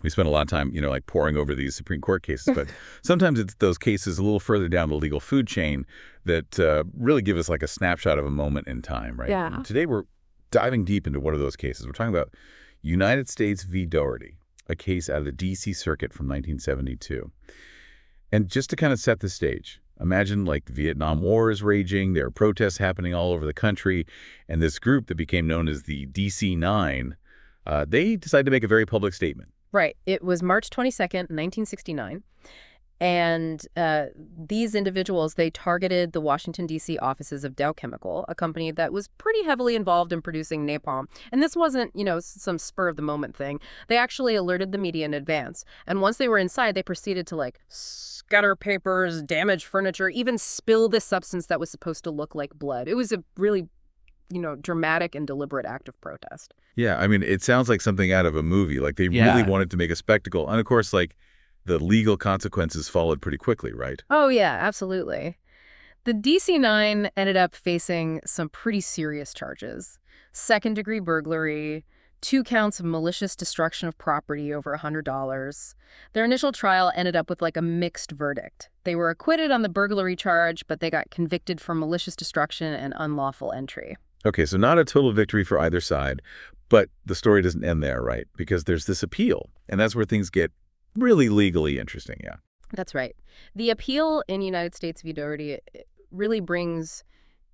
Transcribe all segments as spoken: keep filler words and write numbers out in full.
We spend a lot of time, you know, like poring over these Supreme Court cases, but sometimes it's those cases a little further down the legal food chain that uh, really give us like a snapshot of a moment in time, right? Yeah. And today we're diving deep into one of those cases. We're talking about United States v. Dougherty, a case out of the D C Circuit from nineteen seventy-two. And just to kind of set the stage, imagine like the Vietnam War is raging, there are protests happening all over the country, and this group that became known as the D C Nine, uh, they decided to make a very public statement. Right. It was March twenty-second, nineteen sixty-nine. And uh, these individuals, they targeted the Washington, D C offices of Dow Chemical, a company that was pretty heavily involved in producing napalm. And this wasn't, you know, some spur-of-the-moment thing. They actually alerted the media in advance. And once they were inside, they proceeded to, like, scatter papers, damage furniture, even spill this substance that was supposed to look like blood. It was a really, you know, dramatic and deliberate act of protest. Yeah, I mean, it sounds like something out of a movie. Like, they Yeah. really wanted to make a spectacle. And, of course, like, the legal consequences followed pretty quickly, right? Oh, yeah, absolutely. The D C nine ended up facing some pretty serious charges. Second-degree burglary, two counts of malicious destruction of property over one hundred dollars. Their initial trial ended up with, like, a mixed verdict. They were acquitted on the burglary charge, but they got convicted for malicious destruction and unlawful entry. Okay, so not a total victory for either side, but the story doesn't end there, right? Because there's this appeal, and that's where things get really legally interesting, yeah. That's right. The appeal in United States v. Dougherty really brings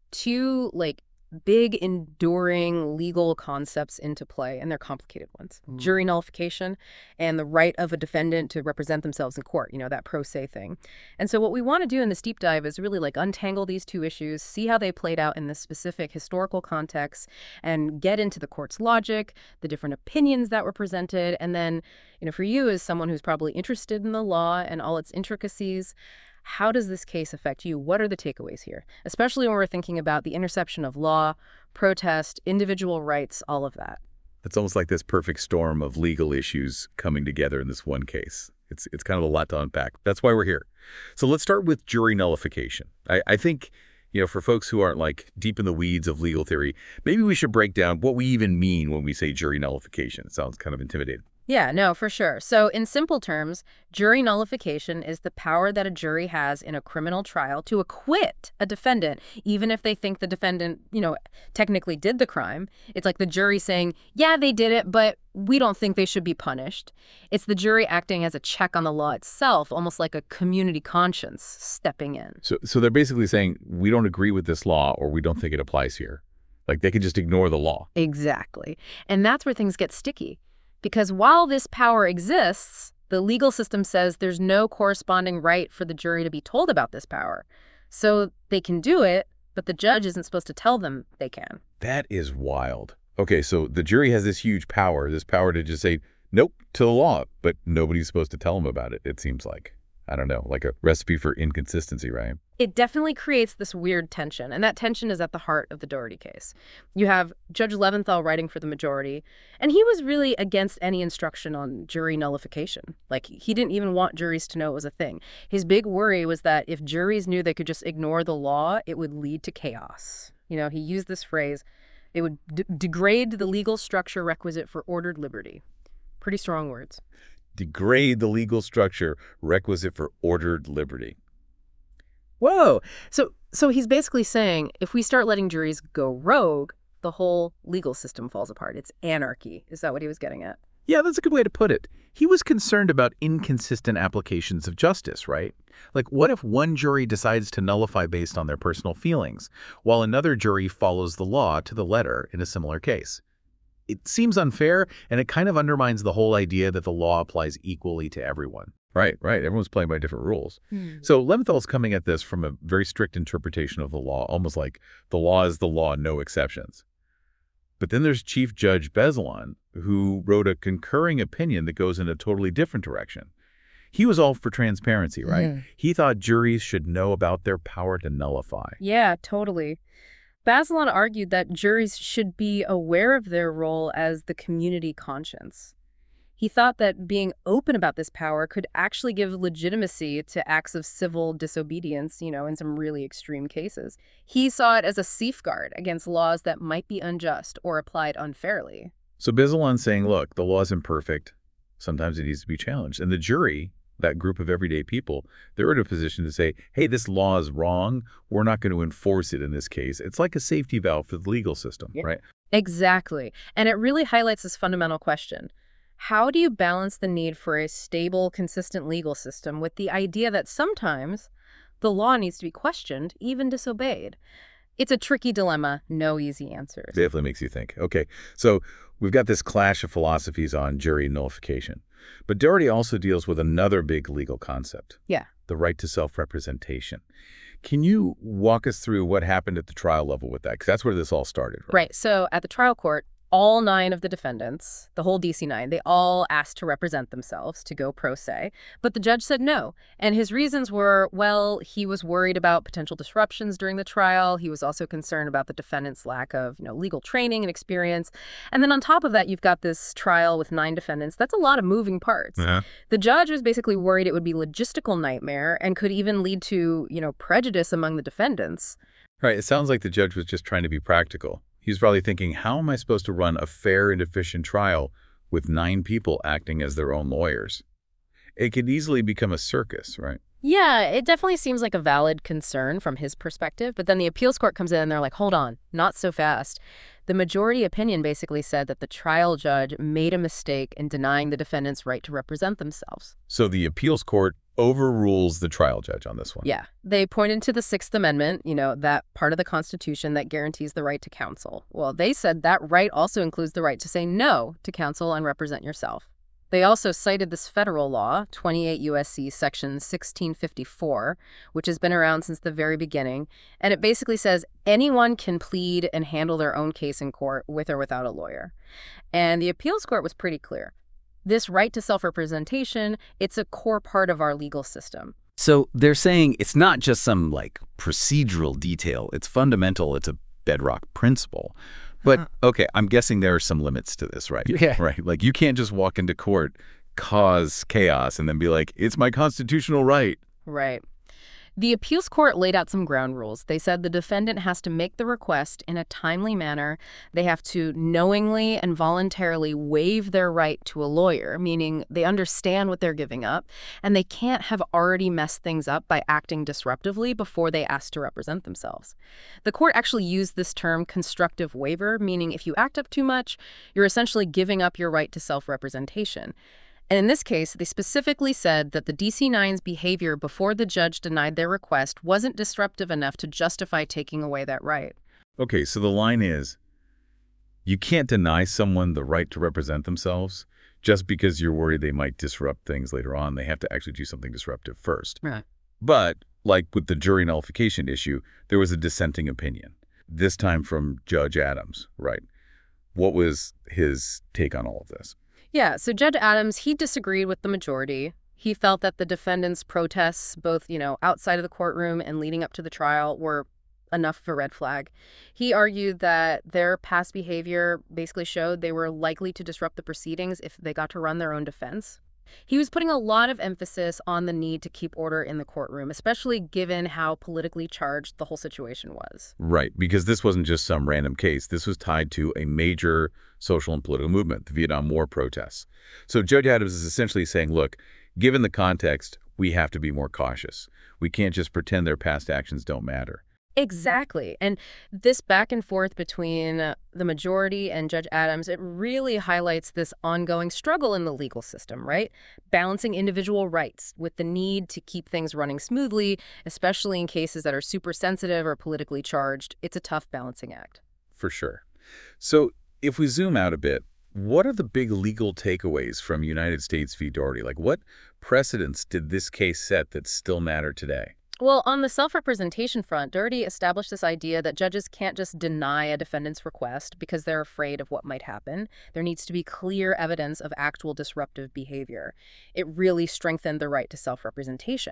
two, like, big, enduring legal concepts into play, and they're complicated ones. Mm. Jury nullification and the right of a defendant to represent themselves in court, you know, that pro se thing. And so what we want to do in this deep dive is really, like, untangle these two issues, see how they played out in this specific historical context, and get into the court's logic, the different opinions that were presented, and then, you know, for you as someone who's probably interested in the law and all its intricacies, how does this case affect you? What are the takeaways here? Especially when we're thinking about the intersection of law, protest, individual rights, all of that. It's almost like this perfect storm of legal issues coming together in this one case. It's it's kind of a lot to unpack. That's why we're here. So let's start with jury nullification. I, I think, you know, for folks who aren't like deep in the weeds of legal theory, maybe we should break down what we even mean when we say jury nullification. It sounds kind of intimidating. Yeah, no, for sure. So in simple terms, jury nullification is the power that a jury has in a criminal trial to acquit a defendant, even if they think the defendant, you know, technically did the crime. It's like the jury saying, yeah, they did it, but we don't think they should be punished. It's the jury acting as a check on the law itself, almost like a community conscience stepping in. So, so they're basically saying, we don't agree with this law, or we don't think it applies here. Like, they could just ignore the law. Exactly. And that's where things get sticky. Because while this power exists, the legal system says there's no corresponding right for the jury to be told about this power. So they can do it, but the judge isn't supposed to tell them they can. That is wild. Okay, so the jury has this huge power, this power to just say, nope, to the law, but nobody's supposed to tell them about it, it seems like. I don't know, like a recipe for inconsistency, right? It definitely creates this weird tension, and that tension is at the heart of the Dougherty case. You have Judge Leventhal writing for the majority, and he was really against any instruction on jury nullification. Like, he didn't even want juries to know it was a thing. His big worry was that if juries knew they could just ignore the law, it would lead to chaos. You know, he used this phrase, it would d- degrade the legal structure requisite for ordered liberty. Pretty strong words. Degrade the legal structure requisite for ordered liberty. Whoa. So so he's basically saying if we start letting juries go rogue, the whole legal system falls apart. It's anarchy. Is that what he was getting at? Yeah, that's a good way to put it. He was concerned about inconsistent applications of justice, right? Like, what if one jury decides to nullify based on their personal feelings, while another jury follows the law to the letter in a similar case? It seems unfair, and it kind of undermines the whole idea that the law applies equally to everyone. Right, right. Everyone's playing by different rules. Hmm. So Leventhal's coming at this from a very strict interpretation of the law, almost like the law is the law, no exceptions. But then there's Chief Judge Bezelon, who wrote a concurring opinion that goes in a totally different direction. He was all for transparency, right? Mhm. He thought juries should know about their power to nullify. Yeah, totally. Bazelon argued that juries should be aware of their role as the community conscience. He thought that being open about this power could actually give legitimacy to acts of civil disobedience, you know, in some really extreme cases. He saw it as a safeguard against laws that might be unjust or applied unfairly. So Bezelon's saying, look, the law's imperfect. Sometimes it needs to be challenged. And the jury, that group of everyday people, they're in a position to say, hey, this law is wrong. We're not going to enforce it in this case. It's like a safety valve for the legal system, Yeah. right? Exactly. And it really highlights this fundamental question. How do you balance the need for a stable, consistent legal system with the idea that sometimes the law needs to be questioned, even disobeyed? It's a tricky dilemma, no easy answers. Definitely makes you think. Okay, so we've got this clash of philosophies on jury nullification. But Doherty also deals with another big legal concept. Yeah. The right to self-representation. Can you walk us through what happened at the trial level with that? Because that's where this all started, right? Right. So at the trial court, all nine of the defendants, the whole D C nine, they all asked to represent themselves, to go pro se. But the judge said no. And his reasons were, well, he was worried about potential disruptions during the trial. He was also concerned about the defendants' lack of, you know, legal training and experience. And then on top of that, you've got this trial with nine defendants. That's a lot of moving parts. Uh-huh. The judge was basically worried it would be a logistical nightmare and could even lead to, you know, prejudice among the defendants. Right. It sounds like the judge was just trying to be practical. He's probably thinking, how am I supposed to run a fair and efficient trial with nine people acting as their own lawyers? It could easily become a circus, right? Yeah, it definitely seems like a valid concern from his perspective. But then the appeals court comes in and they're like, hold on, not so fast. The majority opinion basically said that the trial judge made a mistake in denying the defendants' right to represent themselves. So the appeals court overrules the trial judge on this one. Yeah. They pointed to the Sixth Amendment, you know, that part of the Constitution that guarantees the right to counsel. Well, they said that right also includes the right to say no to counsel and represent yourself. They also cited this federal law, twenty-eight U S C section sixteen fifty-four, which has been around since the very beginning. And it basically says anyone can plead and handle their own case in court with or without a lawyer. And the appeals court was pretty clear. This right to self-representation, it's a core part of our legal system. So they're saying it's not just some, like, procedural detail. It's fundamental. It's a bedrock principle. But, okay, I'm guessing there are some limits to this, right? Yeah. Right. Like, you can't just walk into court, cause chaos, and then be like, it's my constitutional right. Right. The appeals court laid out some ground rules. They said the defendant has to make the request in a timely manner. They have to knowingly and voluntarily waive their right to a lawyer, meaning they understand what they're giving up, and they can't have already messed things up by acting disruptively before they ask to represent themselves. The court actually used this term constructive waiver, meaning if you act up too much, you're essentially giving up your right to self-representation. And in this case, they specifically said that the D C nine's behavior before the judge denied their request wasn't disruptive enough to justify taking away that right. Okay, so the line is, you can't deny someone the right to represent themselves just because you're worried they might disrupt things later on. They have to actually do something disruptive first. Right. But, like with the jury nullification issue, there was a dissenting opinion, this time from Judge Adams, right? What was his take on all of this? Yeah, so Judge Adams, he disagreed with the majority. He felt that the defendants' protests, both, you know, outside of the courtroom and leading up to the trial, were enough of a red flag. He argued that their past behavior basically showed they were likely to disrupt the proceedings if they got to run their own defense. He was putting a lot of emphasis on the need to keep order in the courtroom, especially given how politically charged the whole situation was. Right, because this wasn't just some random case. This was tied to a major social and political movement, the Vietnam War protests. So Judge Adams is essentially saying, look, given the context, we have to be more cautious. We can't just pretend their past actions don't matter. Exactly. And this back and forth between uh, the majority and Judge Adams, it really highlights this ongoing struggle in the legal system, right? Balancing individual rights with the need to keep things running smoothly, especially in cases that are super sensitive or politically charged. It's a tough balancing act. For sure. So if we zoom out a bit, what are the big legal takeaways from United States v. Doherty? Like, what precedents did this case set that still matter today? Well, on the self-representation front, Doherty established this idea that judges can't just deny a defendant's request because they're afraid of what might happen. There needs to be clear evidence of actual disruptive behavior. It really strengthened the right to self-representation.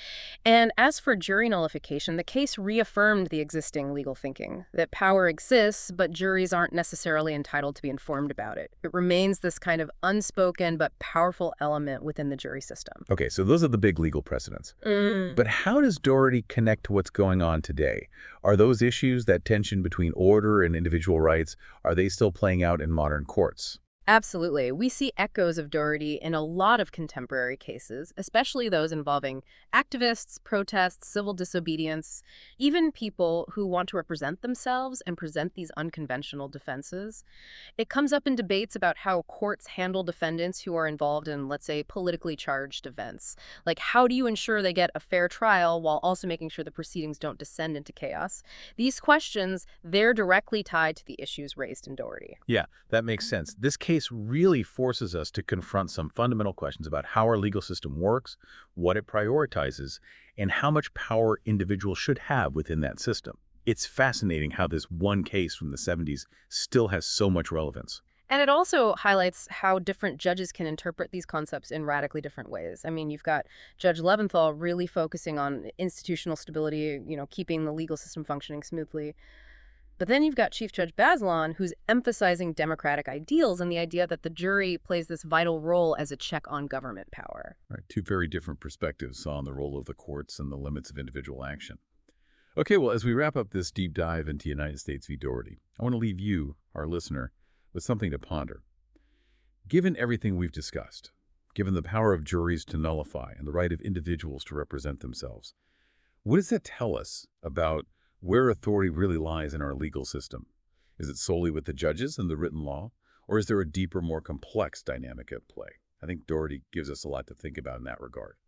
And as for jury nullification, the case reaffirmed the existing legal thinking, that power exists, but juries aren't necessarily entitled to be informed about it. It remains this kind of unspoken but powerful element within the jury system. Okay, so those are the big legal precedents. Mm. But how does Doherty connect to what's going on today? Are those issues, that tension between order and individual rights, are they still playing out in modern courts? Absolutely. We see echoes of Doherty in a lot of contemporary cases, especially those involving activists, protests, civil disobedience, even people who want to represent themselves and present these unconventional defenses. It comes up in debates about how courts handle defendants who are involved in, let's say, politically charged events. Like, how do you ensure they get a fair trial while also making sure the proceedings don't descend into chaos? These questions, they're directly tied to the issues raised in Doherty. Yeah, that makes sense. This case really forces us to confront some fundamental questions about how our legal system works, what it prioritizes, and how much power individuals should have within that system. It's fascinating how this one case from the seventies still has so much relevance. And it also highlights how different judges can interpret these concepts in radically different ways. I mean, you've got Judge Leventhal really focusing on institutional stability, you know, keeping the legal system functioning smoothly. But then you've got Chief Judge Bazelon, who's emphasizing democratic ideals and the idea that the jury plays this vital role as a check on government power. Right, two very different perspectives on the role of the courts and the limits of individual action. Okay, well, as we wrap up this deep dive into United States v. Doherty, I want to leave you, our listener, with something to ponder. Given everything we've discussed, given the power of juries to nullify and the right of individuals to represent themselves, what does that tell us about where authority really lies in our legal system? Is it solely with the judges and the written law, or is there a deeper, more complex dynamic at play? I think Doherty gives us a lot to think about in that regard.